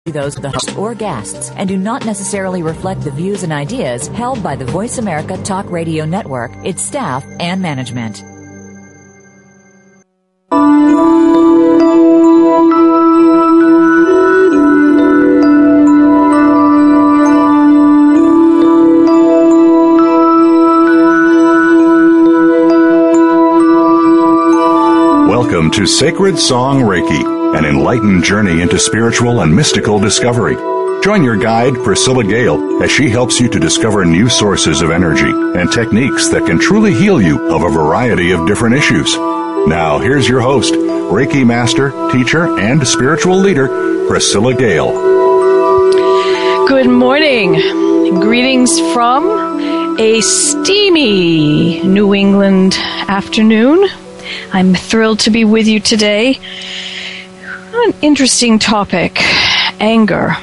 Those of the host or guests and do not necessarily reflect the views and ideas held by the Voice America Talk Radio Network, its staff, and management. Welcome to Sacred Song Reiki, an enlightened journey into spiritual and mystical discovery. Join your guide, Priscilla Gale, as she helps you to discover new sources of energy and techniques that can truly heal you of a variety of different issues. Now, here's your host, Reiki master, teacher, and spiritual leader, Priscilla Gale. Good morning. Greetings from a steamy New England afternoon. I'm thrilled to be with you today. An interesting topic, anger.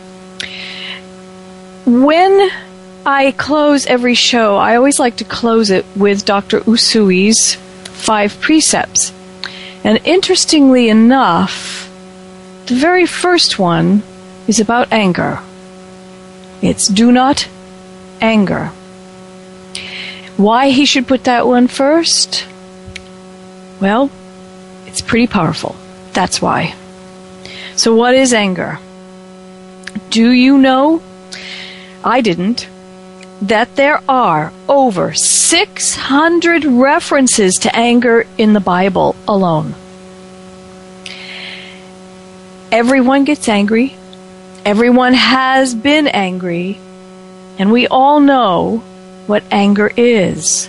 When I close every show, I always like to close it with Dr. Usui's 5 precepts. And interestingly enough, the very first one is about anger. It's do not anger. Why he should put that one first? Well, it's pretty powerful. That's why. So what is anger? Do you know, I didn't, that there are over 600 references to anger in the Bible alone? Everyone gets angry. Everyone has been angry. And we all know what anger is.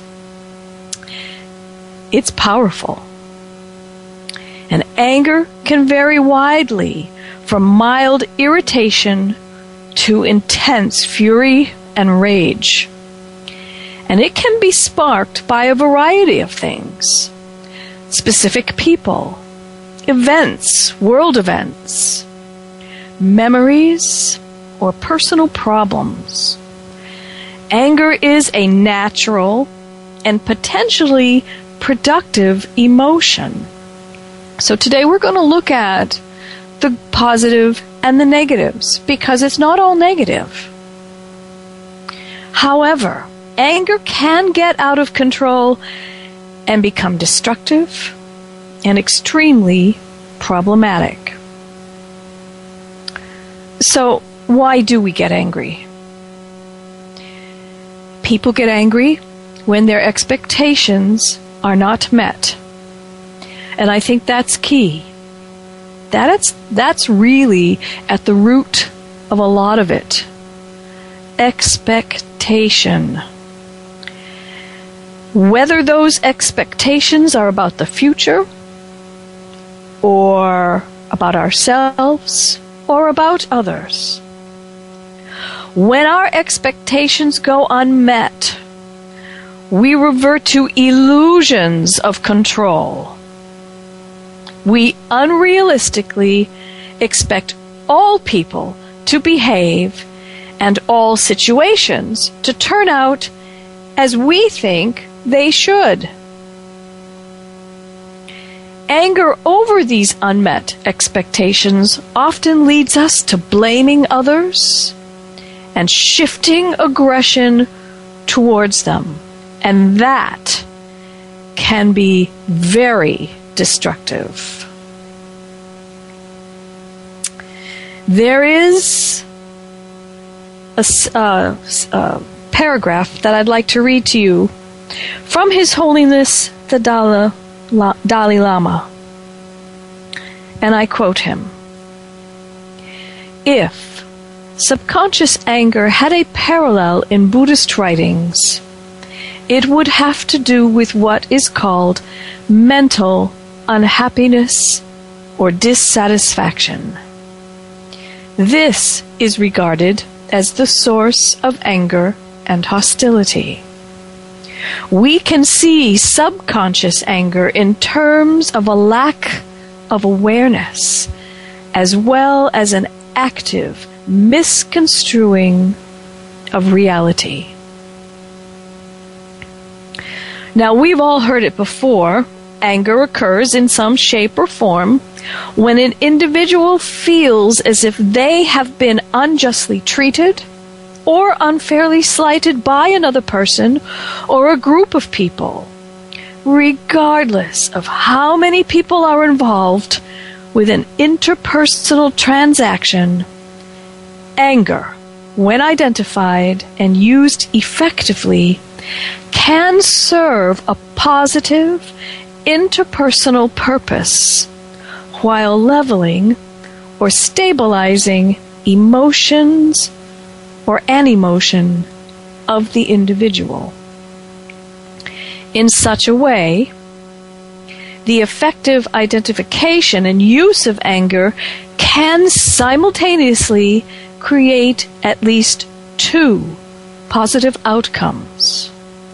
It's powerful. And anger can vary widely from mild irritation to intense fury and rage. And it can be sparked by a variety of things. Specific people, events, world events, memories, or personal problems. Anger is a natural and potentially productive emotion. So today we're going to look at the positive and the negatives, because it's not all negative. However, anger can get out of control and become destructive and extremely problematic. So, why do we get angry? People get angry when their expectations are not met. And I think that's key. That's really at the root of a lot of it. Expectation. Whether those expectations are about the future, or about ourselves, or about others. When our expectations go unmet, we revert to illusions of control. We unrealistically expect all people to behave and all situations to turn out as we think they should. Anger over these unmet expectations often leads us to blaming others and shifting aggression towards them. And that can be very destructive. There is a paragraph that I'd like to read to you from His Holiness the Dalai Lama. And I quote him. If subconscious anger had a parallel in Buddhist writings, it would have to do with what is called mental unhappiness or dissatisfaction. This is regarded as the source of anger and hostility. We can see subconscious anger in terms of a lack of awareness, as well as an active misconstruing of reality. Now, we've all heard it before, anger occurs in some shape or form when an individual feels as if they have been unjustly treated or unfairly slighted by another person or a group of people, regardless of how many people are involved with an interpersonal transaction. Anger, when identified and used effectively, can serve a positive interpersonal purpose while leveling or stabilizing emotions or an emotion of the individual. In such a way, the effective identification and use of anger can simultaneously create at least two positive outcomes.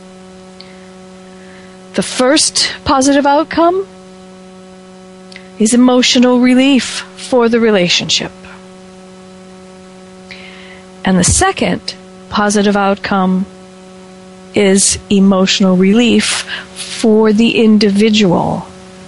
The first positive outcome is emotional relief for the relationship. And the second positive outcome is emotional relief for the individual.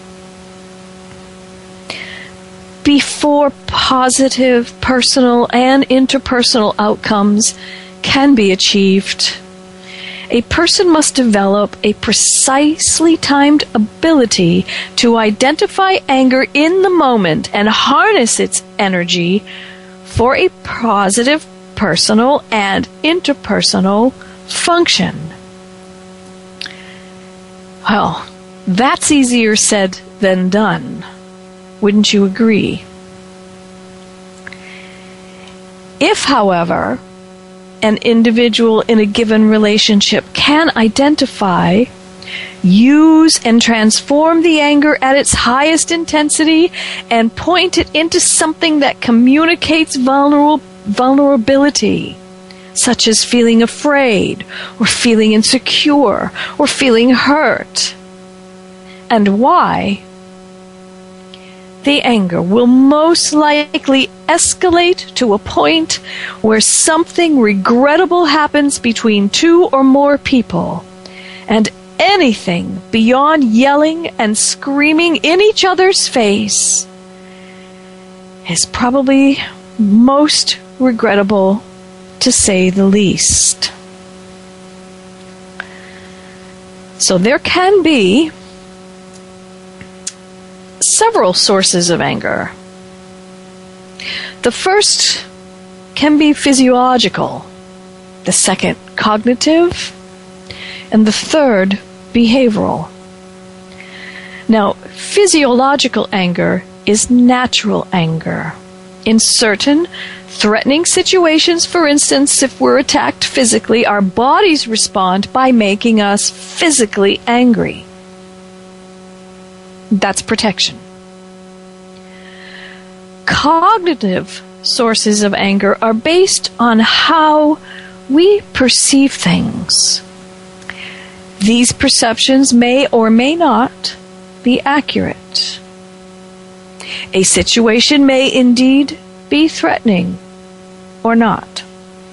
Before positive personal and interpersonal outcomes can be achieved, a person must develop a precisely timed ability to identify anger in the moment and harness its energy for a positive personal and interpersonal function. Well, that's easier said than done. Wouldn't you agree? If, however, an individual in a given relationship can identify, use, and transform the anger at its highest intensity and point it into something that communicates vulnerability, such as feeling afraid, or feeling insecure, or feeling hurt, and why, the anger will most likely escalate to a point where something regrettable happens between two or more people, and anything beyond yelling and screaming in each other's face is probably most regrettable, to say the least. So there can be several sources of anger. The first can be physiological, the second cognitive, and the third behavioral. Now, physiological anger is natural anger. In certain threatening situations, for instance, if we're attacked physically, our bodies respond by making us physically angry. That's protection. Cognitive sources of anger are based on how we perceive things. These perceptions may or may not be accurate. A situation may indeed be threatening or not.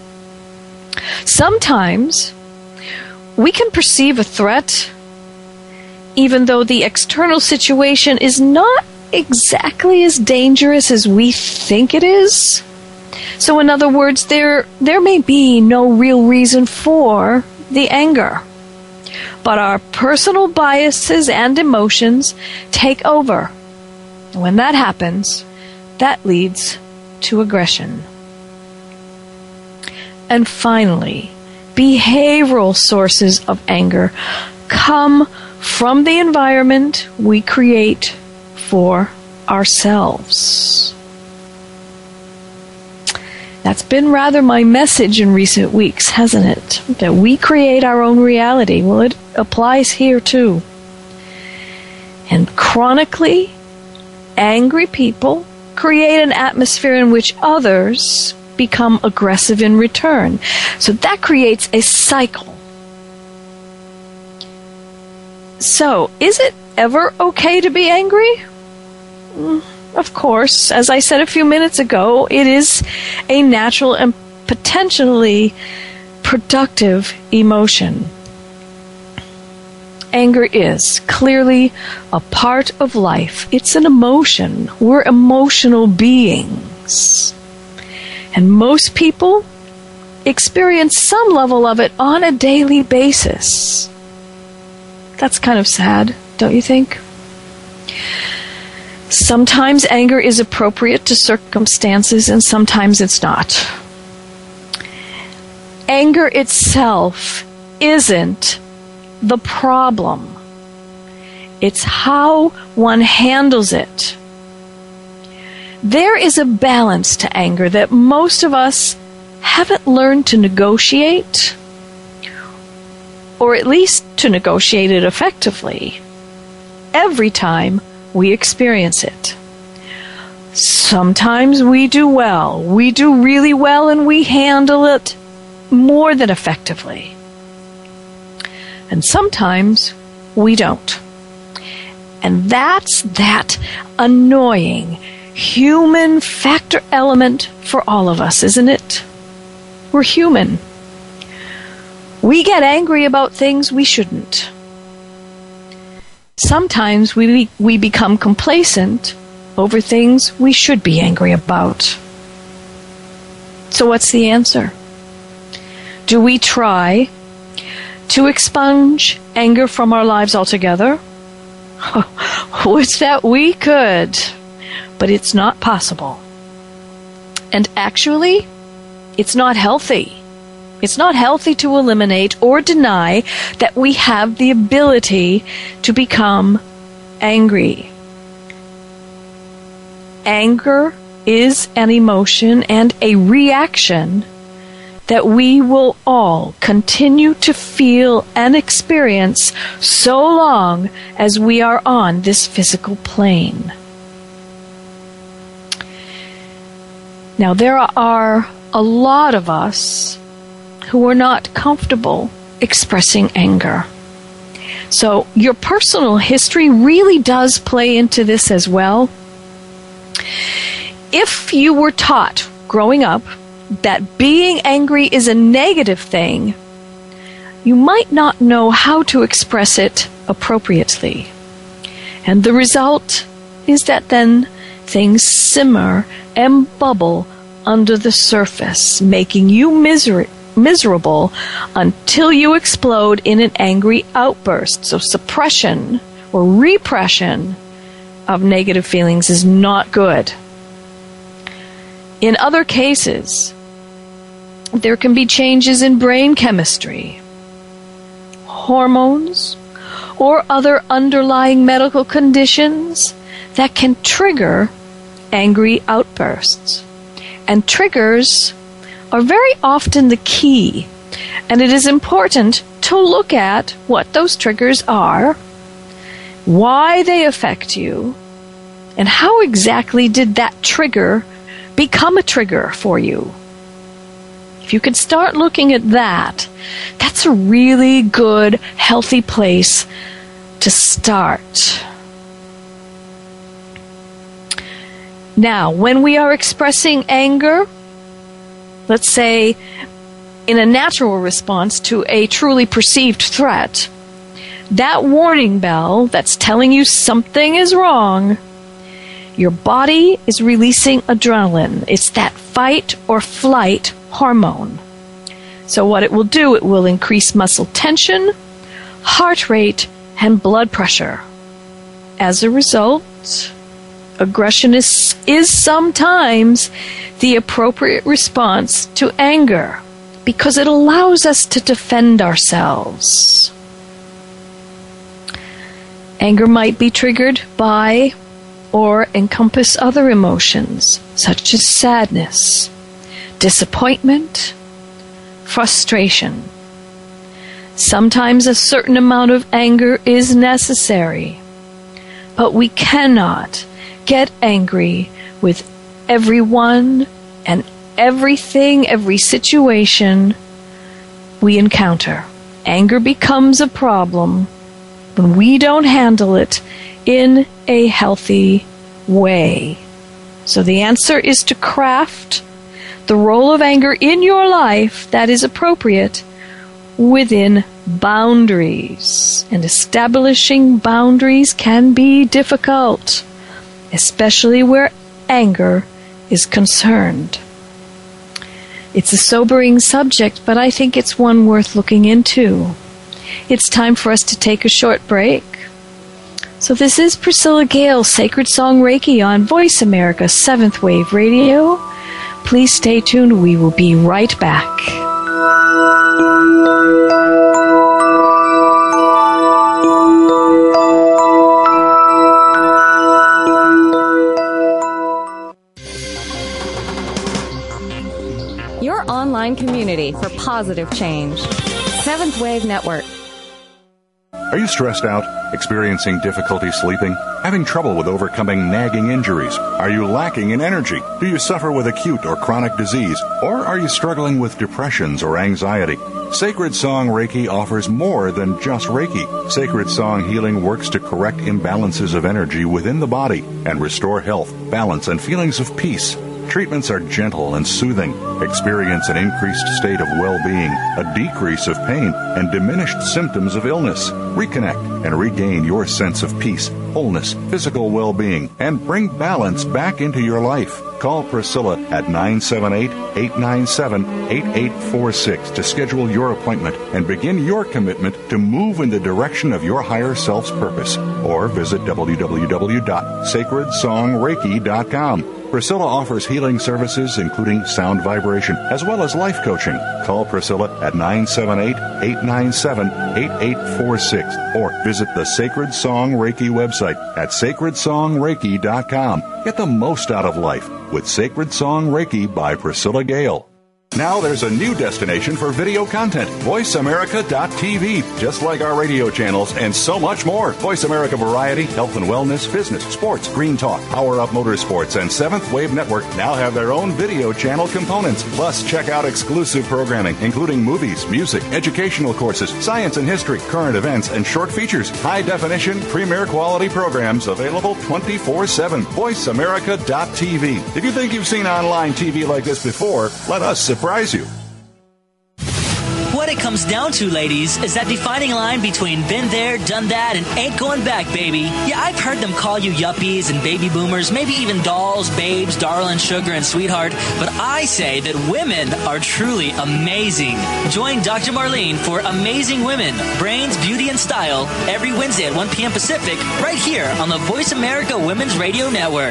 Sometimes we can perceive a threat even though the external situation is not exactly as dangerous as we think it is. So in other words, there may be no real reason for the anger. But our personal biases and emotions take over. When that happens, that leads to aggression. And finally, behavioral sources of anger come from the environment we create for ourselves. That's been rather my message in recent weeks, hasn't it? That we create our own reality. Well, it applies here too. And chronically angry people create an atmosphere in which others become aggressive in return. So that creates a cycle. So, is it ever okay to be angry? Of course, as I said a few minutes ago, it is a natural and potentially productive emotion. anger is clearly a part of life. It's an emotion. We're emotional beings. And most people experience some level of it on a daily basis. That's kind of sad, don't you think? Sometimes anger is appropriate to circumstances and sometimes it's not. Anger itself isn't the problem. It's how one handles it. There is a balance to anger that most of us haven't learned to negotiate, or at least to negotiate it effectively, every time we experience it. Sometimes we do well. We do really well and we handle it more than effectively. And sometimes we don't. And that's that annoying human factor element for all of us, isn't it? We're human. We get angry about things we shouldn't. Sometimes we become complacent over things we should be angry about. So what's the answer? Do we try to expunge anger from our lives altogether? Would that we could, but it's not possible. And actually, it's not healthy. It's not healthy to eliminate or deny that we have the ability to become angry. Anger is an emotion and a reaction that we will all continue to feel and experience so long as we are on this physical plane. Now, there are a lot of us who are not comfortable expressing anger. So your personal history really does play into this as well. If you were taught growing up that being angry is a negative thing, you might not know how to express it appropriately. And the result is that then things simmer and bubble under the surface, making you miserable until you explode in an angry outburst. So suppression or repression of negative feelings is not good. In other cases, there can be changes in brain chemistry, hormones, or other underlying medical conditions that can trigger angry outbursts. And triggers are very often the key, and it is important to look at what those triggers are, why they affect you, and how exactly did that trigger become a trigger for you. If you could start looking at that, that's a really good, healthy place to start. Now, when we are expressing anger, let's say in a natural response to a truly perceived threat, that warning bell that's telling you something is wrong, your body is releasing adrenaline. It's that fight or flight hormone. So what it will do, it will increase muscle tension, heart rate, and blood pressure. As a result, aggression is sometimes the appropriate response to anger because it allows us to defend ourselves. Anger might be triggered by or encompass other emotions such as sadness, disappointment, frustration. Sometimes a certain amount of anger is necessary, but we cannot get angry with everyone and everything, every situation we encounter. Anger becomes a problem when we don't handle it in a healthy way. So the answer is to craft the role of anger in your life that is appropriate within boundaries. And establishing boundaries can be difficult, especially where anger is concerned. It's a sobering subject, but I think it's one worth looking into. It's time for us to take a short break. So this is Priscilla Gale, Sacred Song Reiki on Voice America 7th Wave Radio. Please stay tuned. We will be right back. Your online community for positive change. 7th Wave Network. Are you stressed out, experiencing difficulty sleeping, having trouble with overcoming nagging injuries? Are you lacking in energy? Do you suffer with acute or chronic disease? Or are you struggling with depressions or anxiety? Sacred Song Reiki offers more than just Reiki. Sacred Song Healing works to correct imbalances of energy within the body and restore health, balance, and feelings of peace. Treatments are gentle and soothing. Experience an increased state of well-being, a decrease of pain, and diminished symptoms of illness. Reconnect and regain your sense of peace, wholeness, physical well-being, and bring balance back into your life. Call Priscilla at 978-897-8846 to schedule your appointment and begin your commitment to move in the direction of your higher self's purpose. Or visit www.sacredsongreiki.com. Priscilla offers healing services including sound vibration as well as life coaching. Call Priscilla at 978-897-8846 or visit the Sacred Song Reiki website at sacredsongreiki.com. Get the most out of life with Sacred Song Reiki by Priscilla Gale. Now there's a new destination for video content, VoiceAmerica.tv. Just like our radio channels and so much more. Voice America Variety, Health and Wellness, Business, Sports, Green Talk, Power Up Motorsports, and 7th Wave Network now have their own video channel components. Plus, check out exclusive programming, including movies, music, educational courses, science and history, current events, and short features. High-definition, premier quality programs available 24/7. VoiceAmerica.tv. If you think you've seen online TV like this before, let us surprise you. What it comes down to, ladies, is that defining line between been there, done that, and ain't going back, baby. Yeah, I've heard them call you yuppies and baby boomers, maybe even dolls, babes, darling, sugar, and sweetheart, but I say that women are truly amazing. Join Dr. Marlene for Amazing Women, Brains, Beauty, and Style every Wednesday at 1 p.m. Pacific, right here on the Voice America Women's Radio Network.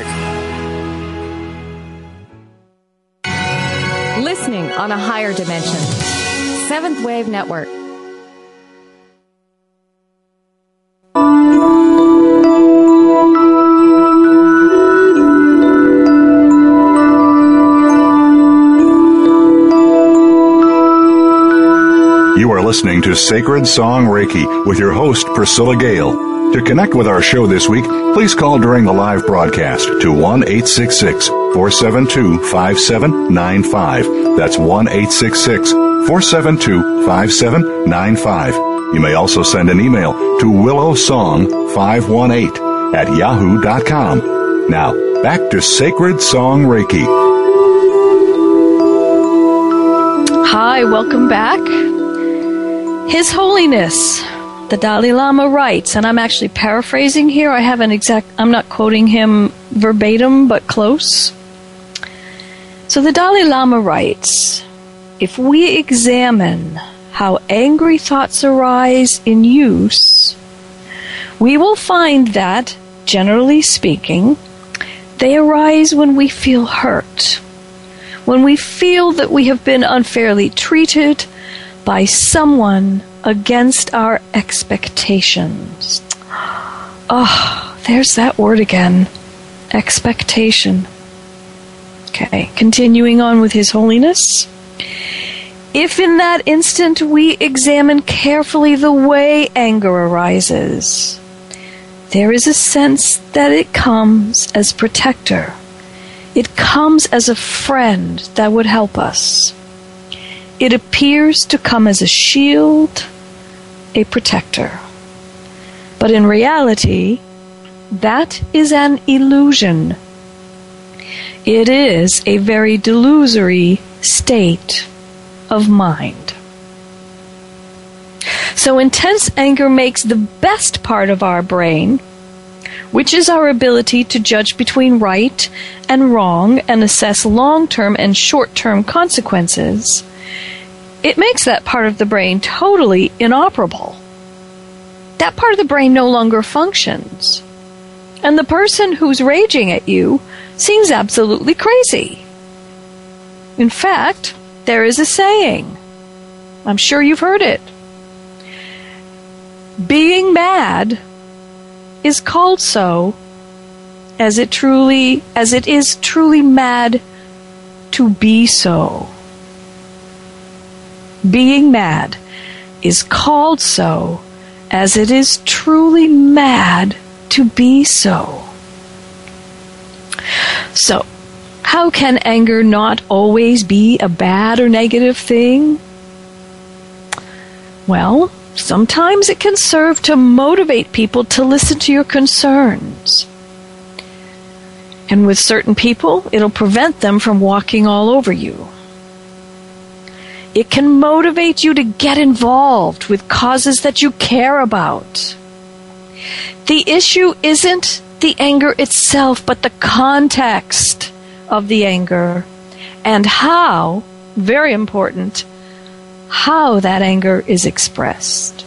Listening on a higher dimension. 7th Wave Network. You are listening to Sacred Song Reiki with your host, Priscilla Gale. To connect with our show this week, please call during the live broadcast to 1-866-472-5795. That's 1-866-472-5795. You may also send an email to willowsong518@yahoo.com. Now, back to Sacred Song Reiki. Hi, welcome back. His Holiness, the Dalai Lama writes, and I'm actually paraphrasing here. I'm not quoting him verbatim, but close. So the Dalai Lama writes, if we examine how angry thoughts arise in use, we will find that, generally speaking, they arise when we feel hurt, when we feel that we have been unfairly treated by someone against our expectations. Oh, there's that word again. Expectation. Okay, continuing on with His Holiness. If in that instant we examine carefully the way anger arises, there is a sense that it comes as protector. It comes as a friend that would help us. It appears to come as a shield, a protector. But in reality, that is an illusion. It is a very delusory state of mind. So intense anger makes the best part of our brain, which is our ability to judge between right and wrong and assess long-term and short-term consequences, it makes that part of the brain totally inoperable. That part of the brain no longer functions. And the person who's raging at you seems absolutely crazy. In fact, there is a saying. I'm sure you've heard it. Being mad is called so as it is truly mad to be so. Being mad is called so as it is truly mad to be so. So, how can anger not always be a bad or negative thing? Well, sometimes it can serve to motivate people to listen to your concerns. And with certain people, it'll prevent them from walking all over you. It can motivate you to get involved with causes that you care about. The issue isn't the anger itself, but the context of the anger and how, very important, how that anger is expressed.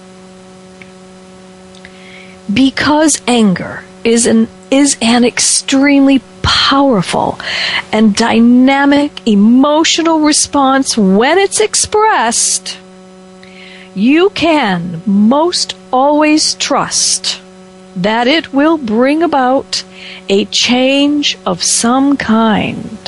Because anger is an extremely powerful and dynamic emotional response when it's expressed, you can most always trust that it will bring about a change of some kind.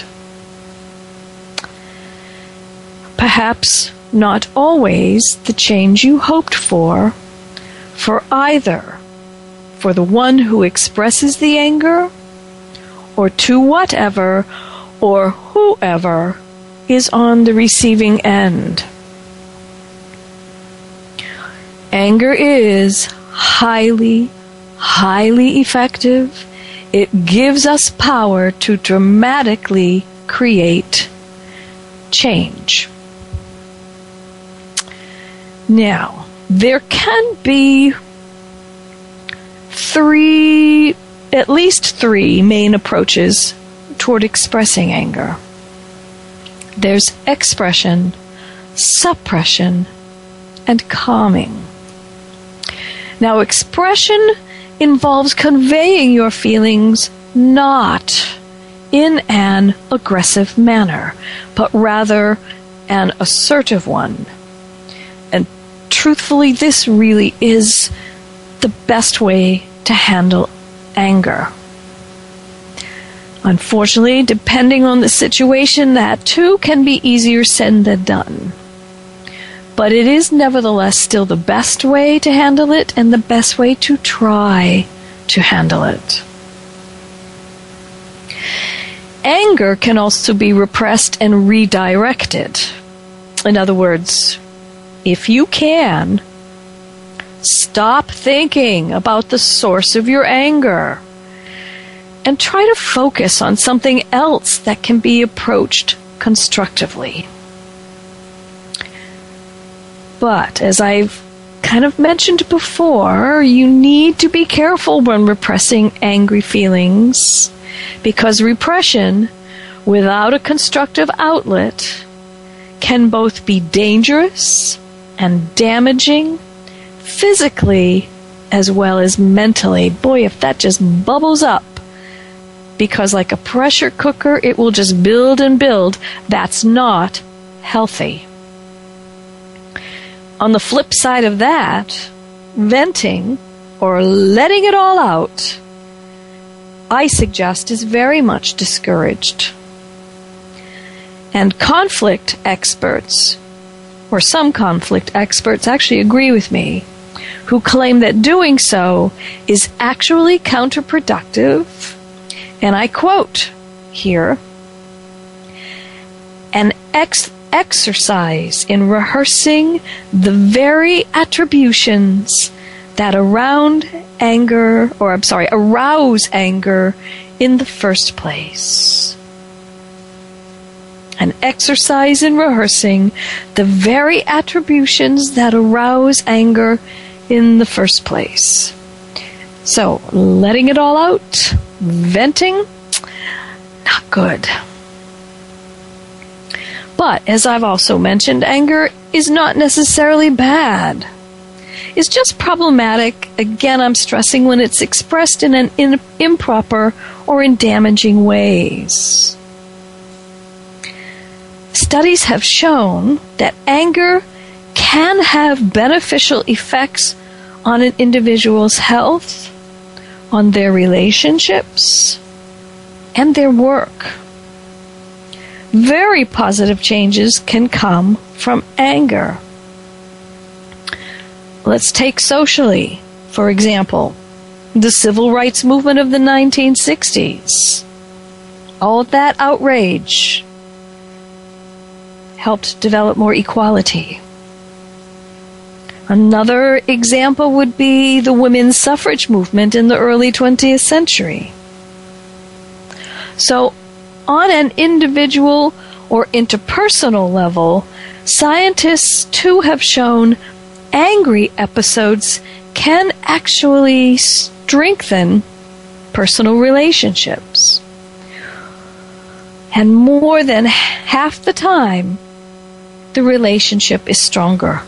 Perhaps not always the change you hoped for either for the one who expresses the anger or to whatever or whoever is on the receiving end. Anger is highly effective. It gives us power to dramatically create change. Now, there can be at least three main approaches toward expressing anger. There's expression, suppression, and calming. Now, expression involves conveying your feelings not in an aggressive manner, but rather an assertive one. And truthfully, this really is the best way to handle anger. Unfortunately, depending on the situation, that too can be easier said than done. But it is nevertheless still the best way to handle it and the best way to try to handle it. Anger can also be repressed and redirected. In other words, if you can, stop thinking about the source of your anger and try to focus on something else that can be approached constructively. But as I've kind of mentioned before, you need to be careful when repressing angry feelings, because repression without a constructive outlet can both be dangerous and damaging physically as well as mentally. Boy, if that just bubbles up, because like a pressure cooker, it will just build and build. That's not healthy. On the flip side of that, venting or letting it all out, I suggest, is very much discouraged. And conflict experts, or some conflict experts, actually agree with me, who claim that doing so is actually counterproductive. And I quote here, "An exercise in rehearsing the very attributions that arouse anger in the first place." and exercise in rehearsing the very attributions that arouse anger in the first place. So, letting it all out, venting, not good. But, as I've also mentioned, anger is not necessarily bad. It's just problematic, again I'm stressing, when it's expressed in an improper or in damaging ways. Studies have shown that anger can have beneficial effects on an individual's health, on their relationships, and their work. Very positive changes can come from anger. Let's take socially, for example, the civil rights movement of the 1960s. All of that outrage helped develop more equality. Another example would be the women's suffrage movement in the early 20th century. So, on an individual or interpersonal level, scientists too have shown angry episodes can actually strengthen personal relationships. And more than half the time, the relationship is stronger.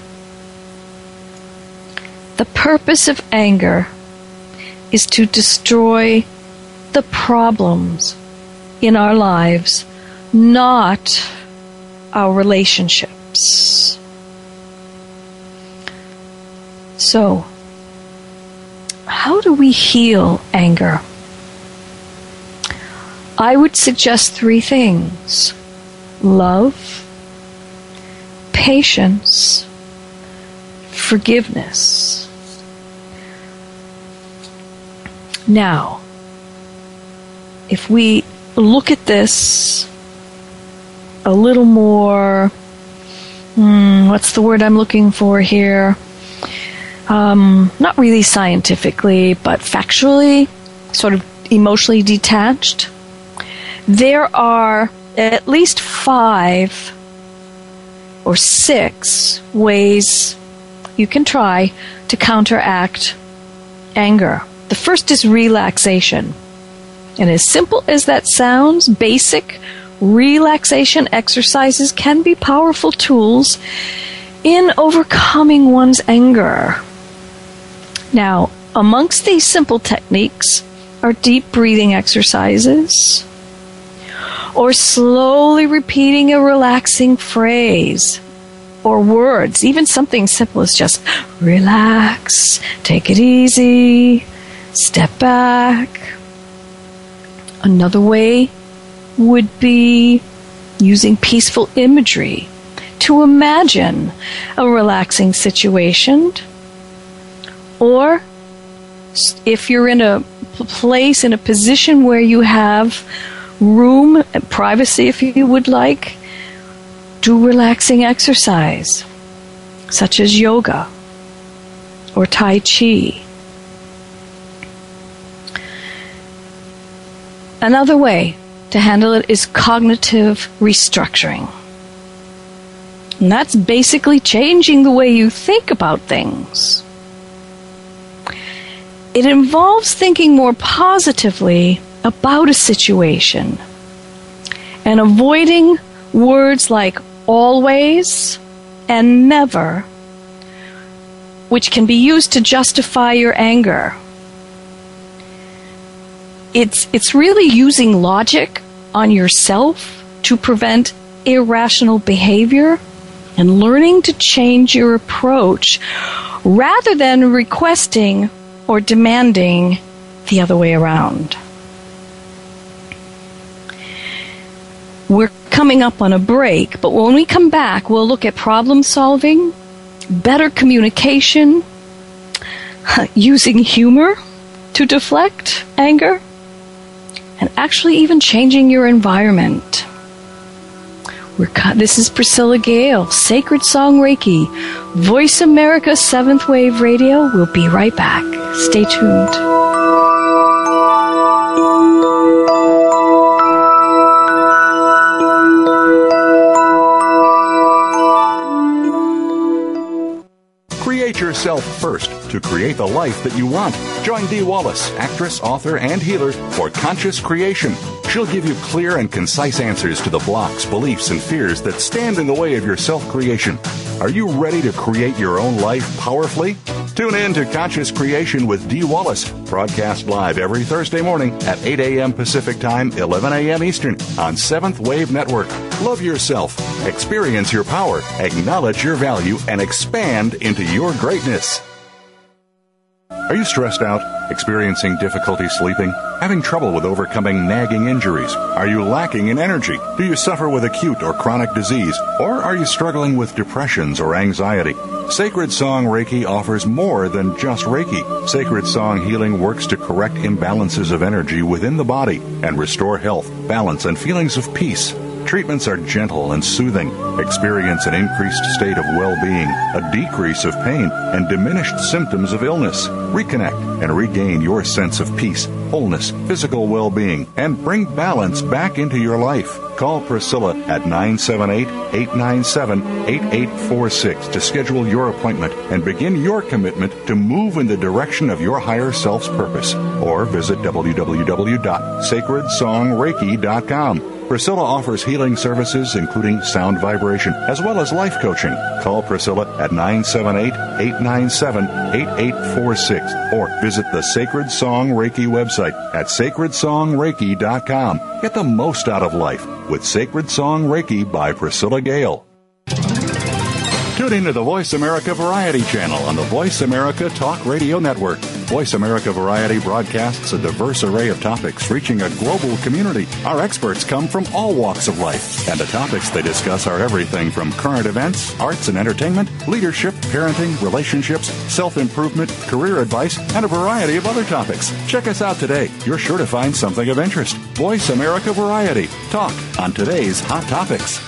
The purpose of anger is to destroy the problems in our lives, not our relationships. So, how do we heal anger? I would suggest 3 things: love, patience, forgiveness. Now, if we look at this a little more, what's the word I'm looking for here? Not really scientifically, but factually, sort of emotionally detached. There are at least 5 or 6 ways you can try to counteract anger. The first is relaxation. And as simple as that sounds, basic relaxation exercises can be powerful tools in overcoming one's anger. Now, amongst these simple techniques are deep breathing exercises, or slowly repeating a relaxing phrase or words, even something simple as just relax, take it easy, step back. Another way would be using peaceful imagery to imagine a relaxing situation. Or if you're in a place, in a position where you have room and privacy, if you would like, do relaxing exercise, such as yoga or Tai Chi. Another way to handle it is cognitive restructuring. And that's basically changing the way you think about things. It involves thinking more positively about a situation and avoiding words like always and never, which can be used to justify your anger. It's really using logic on yourself to prevent irrational behavior and learning to change your approach rather than requesting or demanding the other way around. We're coming up on a break, but when we come back, we'll look at problem solving, better communication, using humor to deflect anger, and actually even changing your environment. This is Priscilla Gale, Sacred Song Reiki, Voice America 7th Wave Radio. We'll be right back. Stay tuned. Put yourself first to create the life that you want. Join Dee Wallace, actress, author, and healer, for Conscious Creation. She'll give you clear and concise answers to the blocks, beliefs, and fears that stand in the way of your self-creation. Are you ready to create your own life powerfully? Tune in to Conscious Creation with Dee Wallace, broadcast live every Thursday morning at 8 a.m. Pacific Time, 11 a.m. Eastern on Seventh Wave Network. Love yourself, experience your power, acknowledge your value, and expand into your greatness. Are you stressed out, experiencing difficulty sleeping, having trouble with overcoming nagging injuries? Are you lacking in energy? Do you suffer with acute or chronic disease? Or are you struggling with depressions or anxiety? Sacred Song Reiki offers more than just Reiki. Sacred Song Healing works to correct imbalances of energy within the body and restore health, balance, and feelings of peace. Treatments are gentle and soothing. Experience an increased state of well-being, a decrease of pain, and diminished symptoms of illness. Reconnect and regain your sense of peace, wholeness, physical well-being, and bring balance back into your life. Call Priscilla at 978-897-8846 to schedule your appointment and begin your commitment to move in the direction of your higher self's purpose. Or visit www.sacredsongreiki.com. Priscilla offers healing services including sound vibration as well as life coaching. Call Priscilla at 978-897-8846 or visit the Sacred Song Reiki website at sacredsongreiki.com. Get the most out of life with Sacred Song Reiki by Priscilla Gale. Tune into the Voice America Variety channel on the Voice America Talk Radio Network. Voice America Variety broadcasts a diverse array of topics reaching a global community. Our experts come from all walks of life, and the topics they discuss are everything from current events, arts and entertainment, leadership, parenting, relationships, self-improvement, career advice, and a variety of other topics. Check us out today. You're sure to find something of interest. Voice America Variety. Talk on today's hot topics.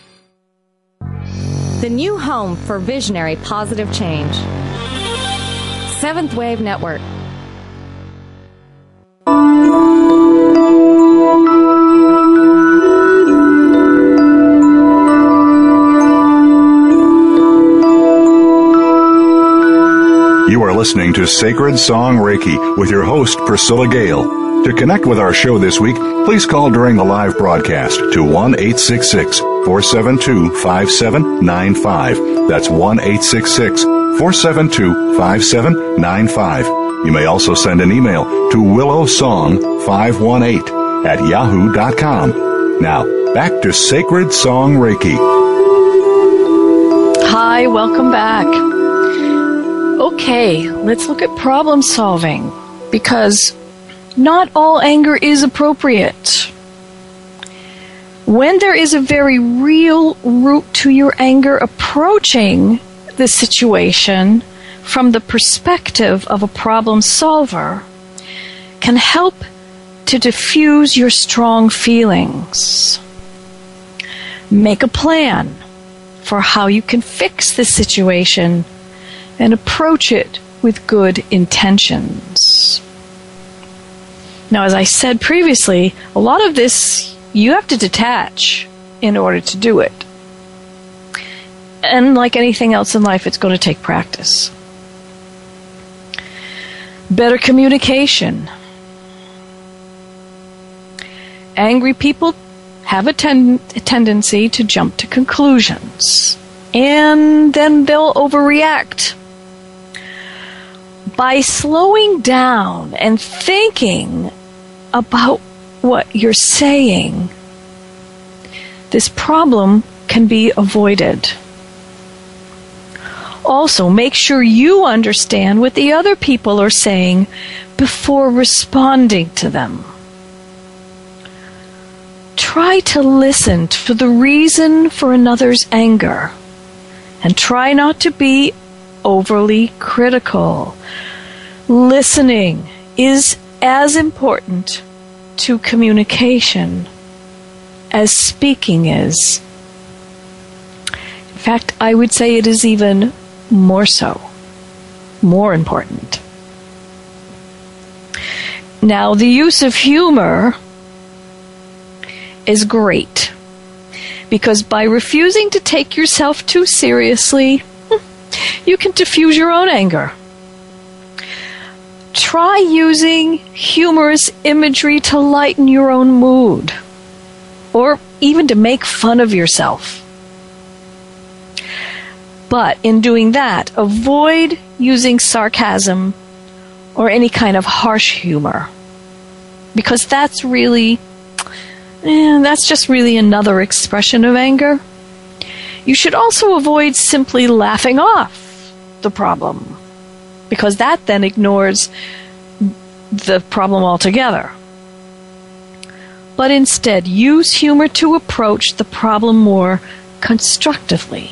The new home for visionary positive change. Seventh Wave Network. You are listening to Sacred Song Reiki with your host, Priscilla Gale. To connect with our show this week, please call during the live broadcast to 1-866-472-5795. That's 1-866-472-5795. You may also send an email to willowsong518@yahoo.com. Now, back to Sacred Song Reiki. Hi, welcome back. Okay, let's look at problem solving, because not all anger is appropriate. When there is a very real root to your anger, approaching the situation from the perspective of a problem solver can help to diffuse your strong feelings. Make a plan for how you can fix this situation and approach it with good intentions. Now, as I said previously, a lot of this you have to detach in order to do it. And like anything else in life, it's going to take practice. Better communication. Angry people have a tendency to jump to conclusions, and then they'll overreact. By slowing down and thinking about what you're saying, this problem can be avoided. Also, make sure you understand what the other people are saying before responding to them. Try to listen to the reason for another's anger, and try not to be overly critical. Listening is as important to communication as speaking is. In fact, I would say it is even more so, more important. Now, the use of humor is great, because by refusing to take yourself too seriously, You can diffuse your own anger. Try using humorous imagery to lighten your own mood, or even to make fun of yourself. But in doing that, avoid using sarcasm or any kind of harsh humor, because that's just really another expression of anger. You should also avoid simply laughing off the problem, because that then ignores the problem altogether. But instead, use humor to approach the problem more constructively.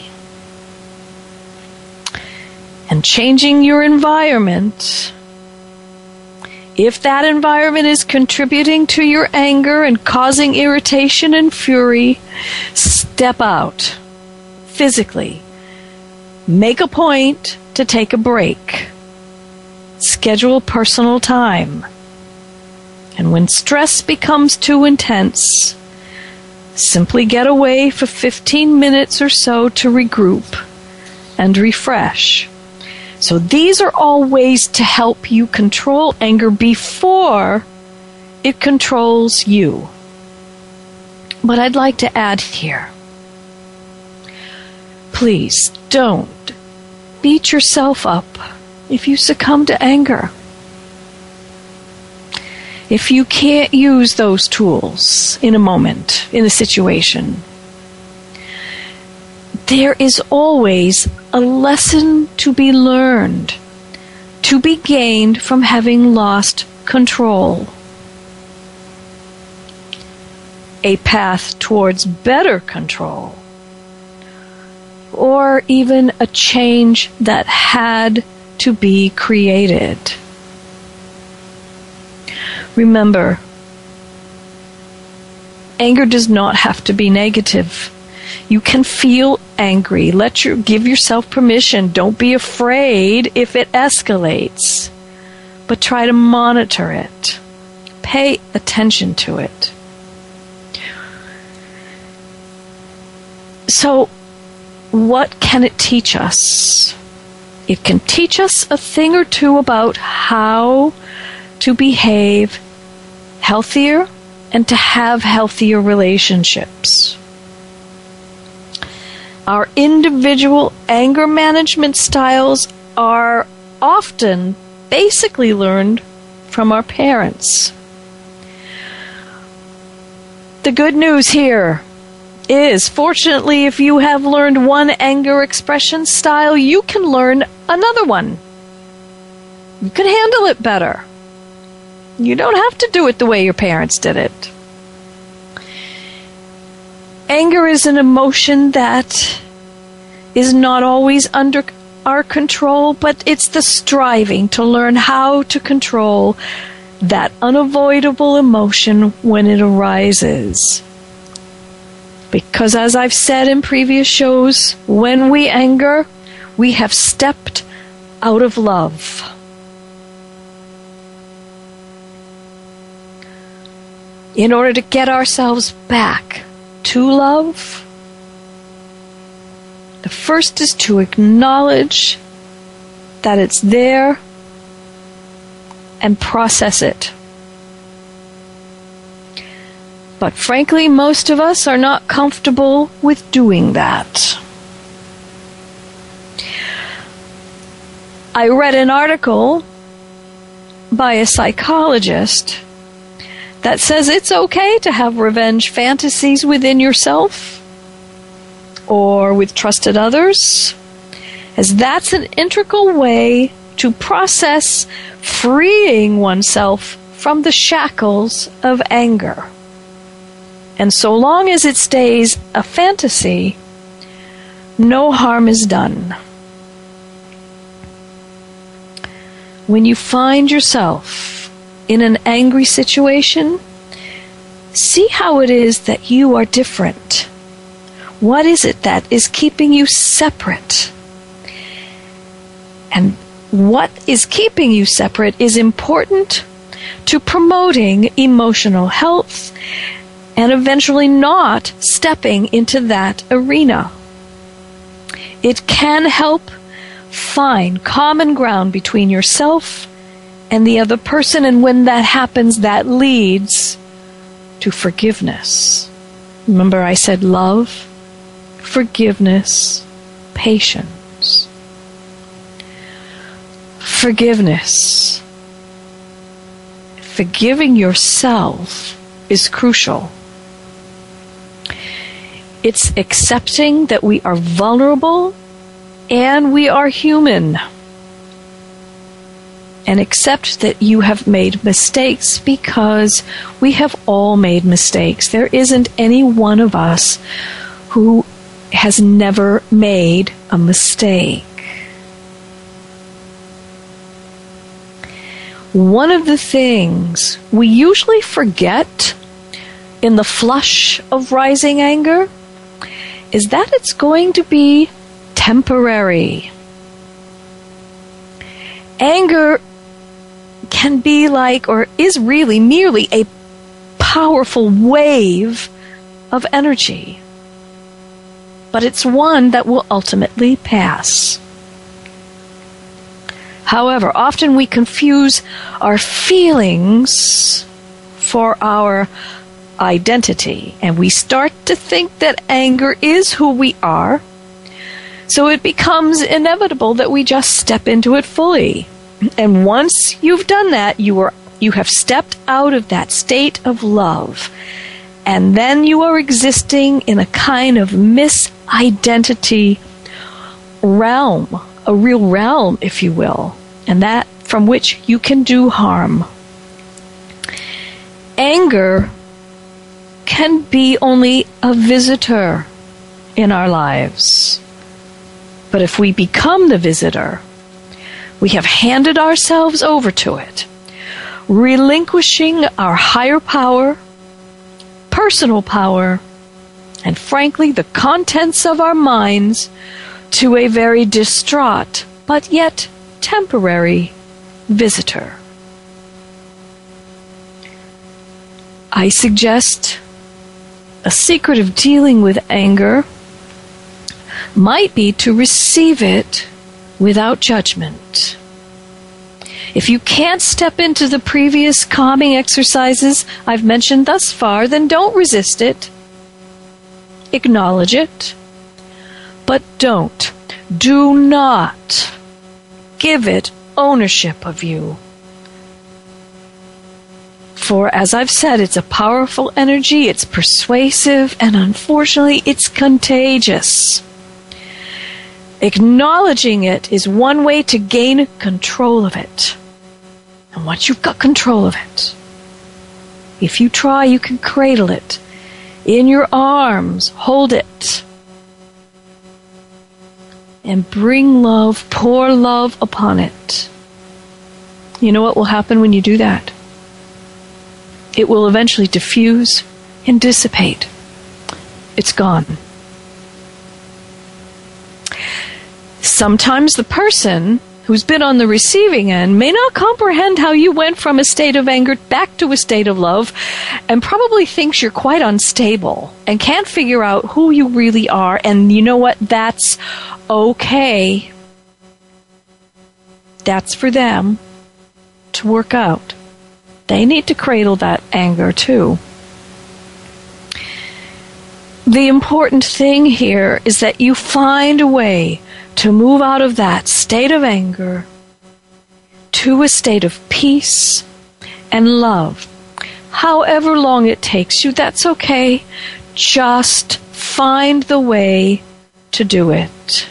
And changing your environment, if that environment is contributing to your anger and causing irritation and fury, step out physically. Make a point to take a break. Schedule personal time. And when stress becomes too intense, simply get away for 15 minutes or so to regroup and refresh. So these are all ways to help you control anger before it controls you. But I'd like to add here, please don't beat yourself up if you succumb to anger. If you can't use those tools in a moment, in a situation, there is always a lesson to be learned, to be gained from having lost control. A path towards better control, or even a change that had to be created. Remember, anger does not have to be negative. You can feel angry. Give yourself permission. Don't be afraid if it escalates, but try to monitor it. Pay attention to it. So, what can it teach us? It can teach us a thing or two about how to behave healthier and to have healthier relationships. Our individual anger management styles are often basically learned from our parents. The good news here is, fortunately, if you have learned one anger expression style, you can learn another one. You can handle it better. You don't have to do it the way your parents did it. Anger is an emotion that is not always under our control, but it's the striving to learn how to control that unavoidable emotion when it arises. Because as I've said in previous shows, when we anger, we have stepped out of love. In order to get ourselves back to love, the first is to acknowledge that it's there and process it. But frankly, most of us are not comfortable with doing that. I read an article by a psychologist that says it's okay to have revenge fantasies within yourself or with trusted others, as that's an integral way to process freeing oneself from the shackles of anger. And so long as it stays a fantasy, no harm is done. When you find yourself in an angry situation, see how it is that you are different. What is it that is keeping you separate? And what is keeping you separate is important to promoting emotional health and eventually not stepping into that arena. It can help find common ground between yourself and the other person, and when that happens, that leads to forgiveness. Remember I said love, forgiveness, patience. Forgiveness. Forgiving yourself is crucial. It's accepting that we are vulnerable and we are human. And accept that you have made mistakes, because we have all made mistakes. There isn't any one of us who has never made a mistake. One of the things we usually forget in the flush of rising anger is that it's going to be temporary. Anger can be like, or is really merely, a powerful wave of energy. But it's one that will ultimately pass. However, often we confuse our feelings for our identity, and we start to think that anger is who we are, so it becomes inevitable that we just step into it fully. And once you've done that, you have stepped out of that state of love, and then you are existing in a kind of misidentity realm, a real realm, if you will, and that from which you can do harm. Anger can be only a visitor in our lives. But if we become the visitor, we have handed ourselves over to it, relinquishing our higher power, personal power, and frankly, the contents of our minds to a very distraught, but yet temporary visitor. I suggest a secret of dealing with anger might be to receive it without judgment. If you can't step into the previous calming exercises I've mentioned thus far, then don't resist it. Acknowledge it. But do not give it ownership of you. For, as I've said, it's a powerful energy, it's persuasive, and unfortunately, it's contagious. Acknowledging it is one way to gain control of it. And once you've got control of it, if you try, you can cradle it in your arms, hold it, and bring love, pour love upon it. You know what will happen when you do that? It will eventually diffuse and dissipate. It's gone. Sometimes the person who's been on the receiving end may not comprehend how you went from a state of anger back to a state of love, and probably thinks you're quite unstable and can't figure out who you really are. And you know what? That's okay. That's for them to work out. They need to cradle that anger too. The important thing here is that you find a way to move out of that state of anger to a state of peace and love. However long it takes you, that's okay. Just find the way to do it.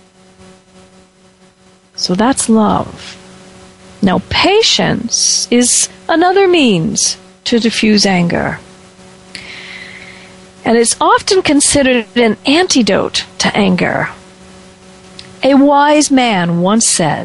So that's love. Now, patience is another means to diffuse anger. And it's often considered an antidote to anger. A wise man once said,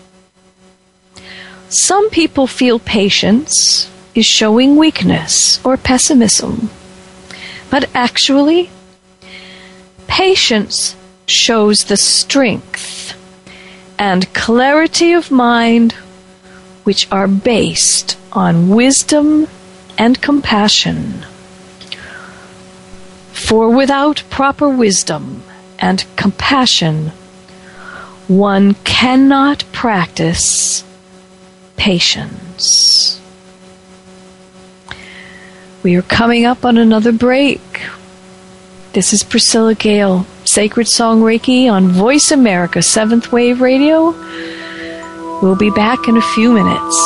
"Some people feel patience is showing weakness or pessimism, but actually, patience shows the strength and clarity of mind which are based on wisdom and compassion. For without proper wisdom and compassion, one cannot practice patience. We are coming up on another break. This is Priscilla Gale, Sacred Song Reiki on Voice America 7th Wave Radio. We'll be back in a few minutes.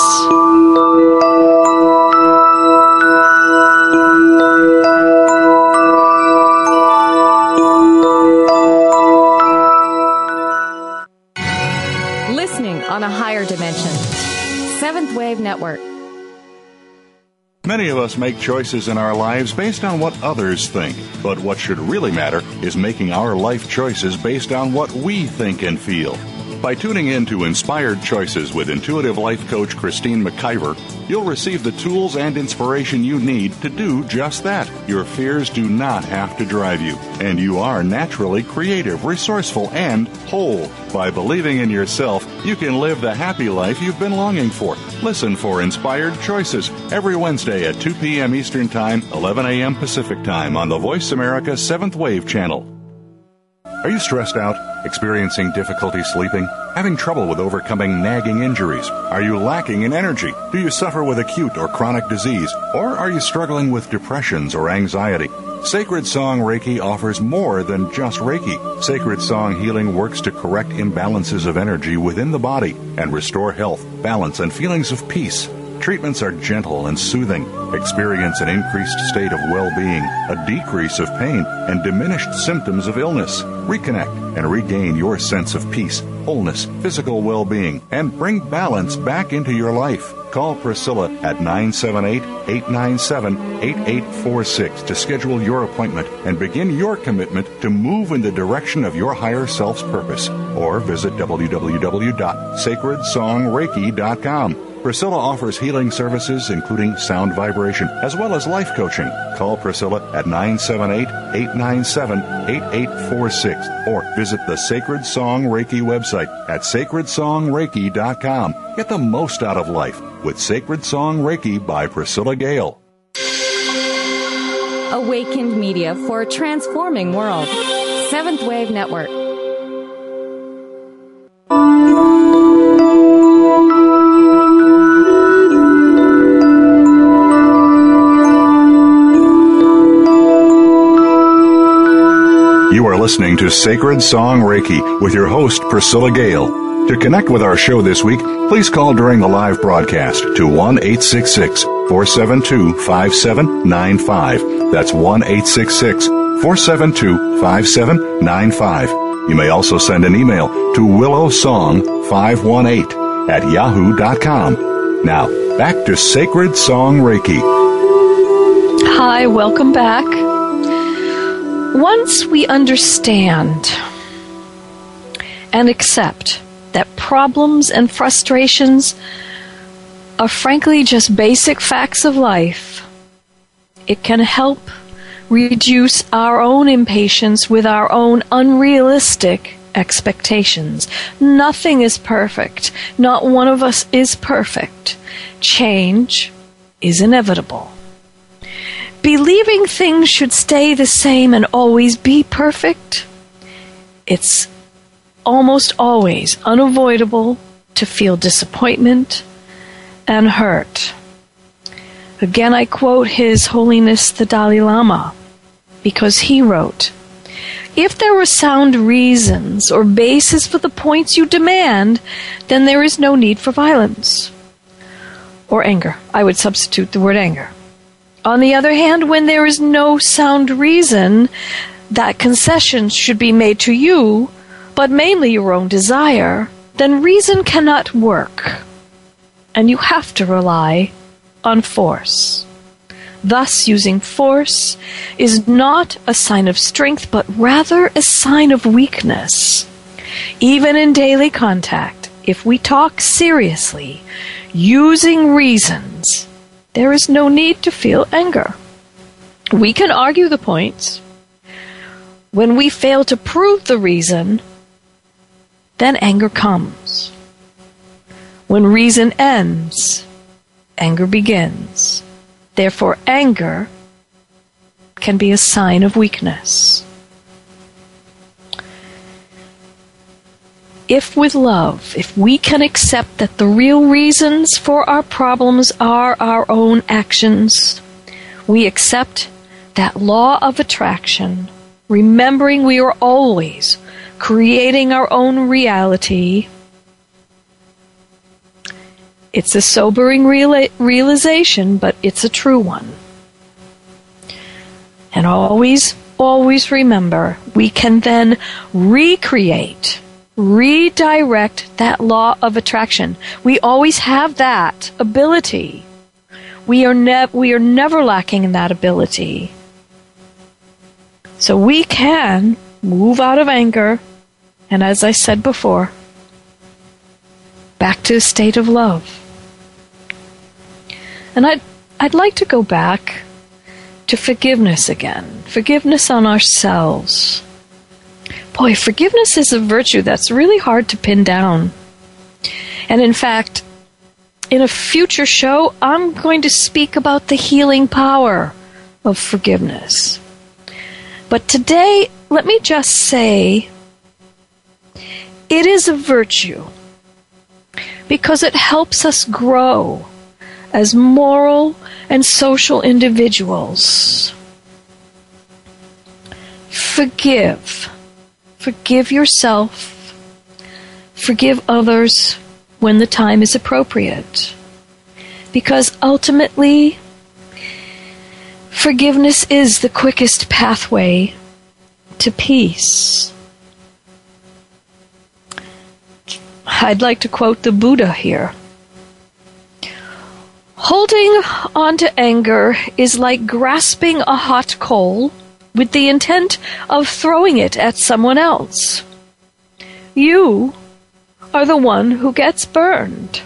Listening on a higher dimension. 7th Wave Network. Many of us make choices in our lives based on what others think. But what should really matter is making our life choices based on what we think and feel. By tuning in to Inspired Choices with intuitive life coach Christine McIver, you'll receive the tools and inspiration you need to do just that. Your fears do not have to drive you, and you are naturally creative, resourceful, and whole. By believing in yourself, you can live the happy life you've been longing for. Listen for Inspired Choices every Wednesday at 2 p.m. Eastern Time, 11 a.m. Pacific Time on the Voice America 7th Wave channel. Are you stressed out, experiencing difficulty sleeping, having trouble with overcoming nagging injuries? Are you lacking in energy? Do you suffer with acute or chronic disease? Or are you struggling with depressions or anxiety? Sacred Song Reiki offers more than just Reiki. Sacred Song Healing works to correct imbalances of energy within the body and restore health, balance, and feelings of peace. Treatments are gentle and soothing. Experience an increased state of well-being, a decrease of pain, and diminished symptoms of illness. Reconnect and regain your sense of peace, wholeness, physical well-being, and bring balance back into your life. Call Priscilla at 978-897-8846 to schedule your appointment and begin your commitment to move in the direction of your higher self's purpose. Or visit www.sacredsongreiki.com. Priscilla offers healing services including sound vibration as well as life coaching. Call Priscilla at 978-897-8846 or visit the Sacred Song Reiki website at sacredsongreiki.com. Get the most out of life with Sacred Song Reiki by Priscilla Gale. Awakened media for a transforming world. 7th Wave Network. You are listening to Sacred Song Reiki with your host, Priscilla Gale. To connect with our show this week, please call during the live broadcast to 1-866-472-5795. That's 1-866-472-5795. You may also send an email to willowsong518@yahoo.com. Now, back to Sacred Song Reiki. Hi, welcome back. Once we understand and accept that problems and frustrations are frankly just basic facts of life, it can help reduce our own impatience with our own unrealistic expectations. Nothing is perfect. Not one of us is perfect. Change is inevitable. Believing things should stay the same and always be perfect, it's almost always unavoidable to feel disappointment and hurt. Again, I quote His Holiness the Dalai Lama, because he wrote, "If there were sound reasons or basis for the points you demand, then there is no need for violence." Or anger. I would substitute the word anger. On the other hand, when there is no sound reason that concessions should be made to you, but mainly your own desire, then reason cannot work, and you have to rely on force. Thus, using force is not a sign of strength, but rather a sign of weakness. Even in daily contact, if we talk seriously, using reasons, there is no need to feel anger. We can argue the points. When we fail to prove the reason, then anger comes. When reason ends, anger begins. Therefore, anger can be a sign of weakness. if with love, if we can accept that the real reasons for our problems are our own actions, we accept that law of attraction, remembering we are always creating our own reality. It's a sobering realization, but it's a true one. And always remember, we can then redirect that law of attraction. We always have that ability. We are never lacking in that ability. So we can move out of anger, and as I said before, back to a state of love. And I'd like to go back to forgiveness again. Forgiveness on ourselves. Boy, forgiveness is a virtue that's really hard to pin down. And in fact, in a future show, I'm going to speak about the healing power of forgiveness. But today, let me just say, it is a virtue because it helps us grow as moral and social individuals. Forgive. Forgive yourself. Forgive others when the time is appropriate. Because ultimately, forgiveness is the quickest pathway to peace. I'd like to quote the Buddha here. Holding on to anger is like grasping a hot coal with the intent of throwing it at someone else. You are the one who gets burned.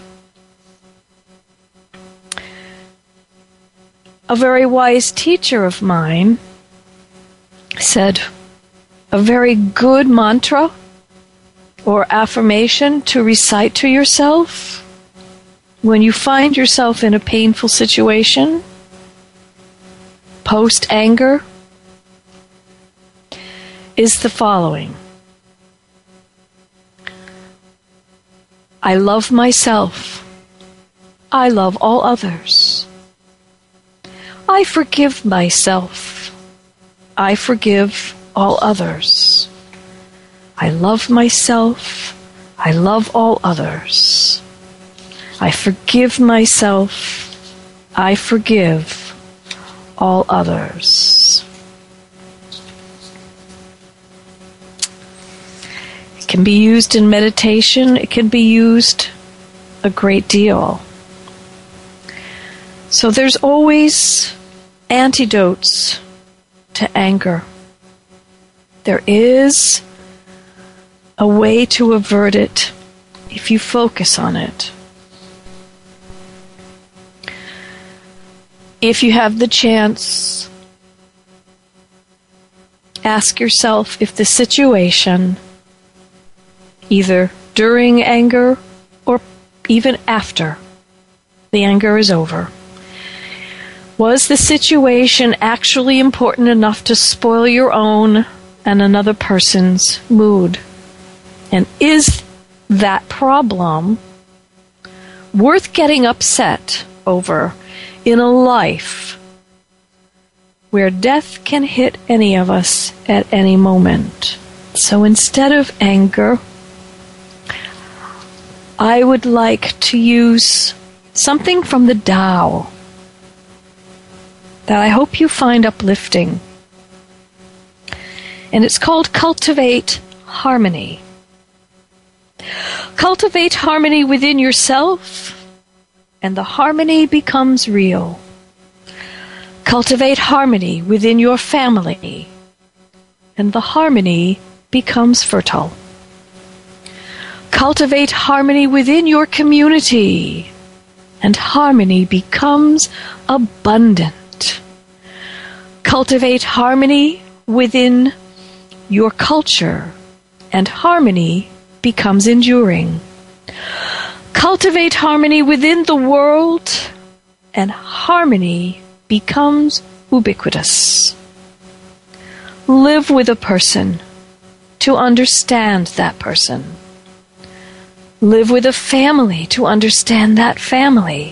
A very wise teacher of mine said, a very good mantra or affirmation to recite to yourself when you find yourself in a painful situation, post-anger, is the following. I love myself. I love all others. I forgive myself. I forgive all others. I love myself. I love all others. I forgive myself. I forgive all others. It can be used in meditation. It can be used a great deal. So there's always antidotes to anger. There is a way to avert it if you focus on it. If you have the chance, ask yourself if the situation, either during anger or even after the anger is over, was the situation actually important enough to spoil your own and another person's mood? And is that problem worth getting upset over in a life where death can hit any of us at any moment? So instead of anger, I would like to use something from the Tao that I hope you find uplifting. And it's called Cultivate Harmony. Cultivate harmony within yourself, and the harmony becomes real. Cultivate harmony within your family, and the harmony becomes fertile. Cultivate harmony within your community, and harmony becomes abundant. Cultivate harmony within your culture, and harmony becomes enduring. Cultivate harmony within the world, and harmony becomes ubiquitous. Live with a person to understand that person. Live with a family to understand that family.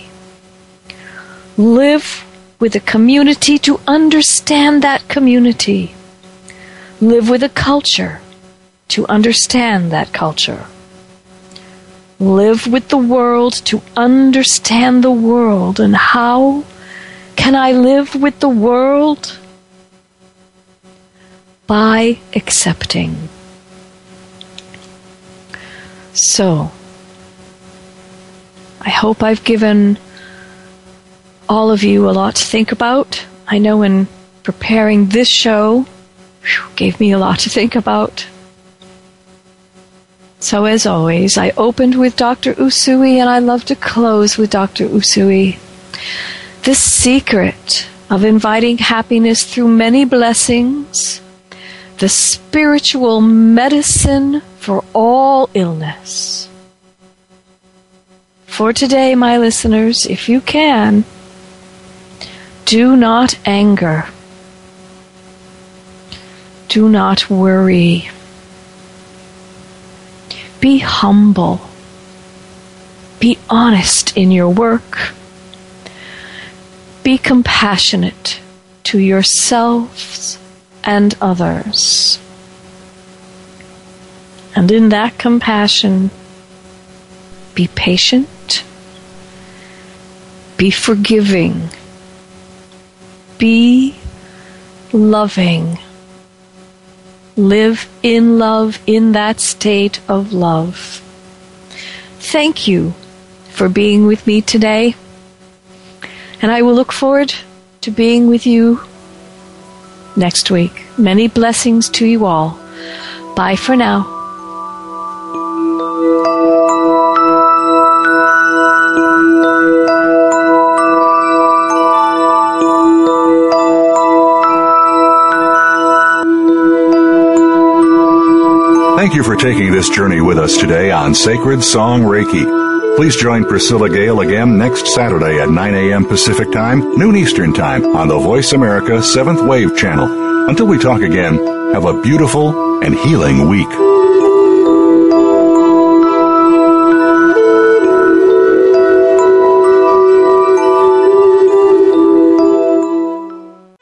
Live with a community to understand that community. Live with a culture to understand that culture. Live with the world to understand the world. And how can I live with the world? By accepting. So, I hope I've given all of you a lot to think about. I know in preparing this show, gave me a lot to think about. So as always, I opened with Dr. Usui, and I love to close with Dr. Usui. The secret of inviting happiness through many blessings, the spiritual medicine for all illness. For today, my listeners, if you can, do not anger. Do not worry. Be humble. Be honest in your work. Be compassionate to yourselves and others. And in that compassion, be patient. Be forgiving. Be loving. Live in love, in that state of love. Thank you for being with me today. And I will look forward to being with you next week. Many blessings to you all. Bye for now. Thank you for taking this journey with us today on Sacred Song Reiki. Please join Priscilla Gale again next Saturday at 9 a.m. Pacific Time, noon Eastern Time on the Voice America 7th Wave channel. Until we talk again, have a beautiful and healing week.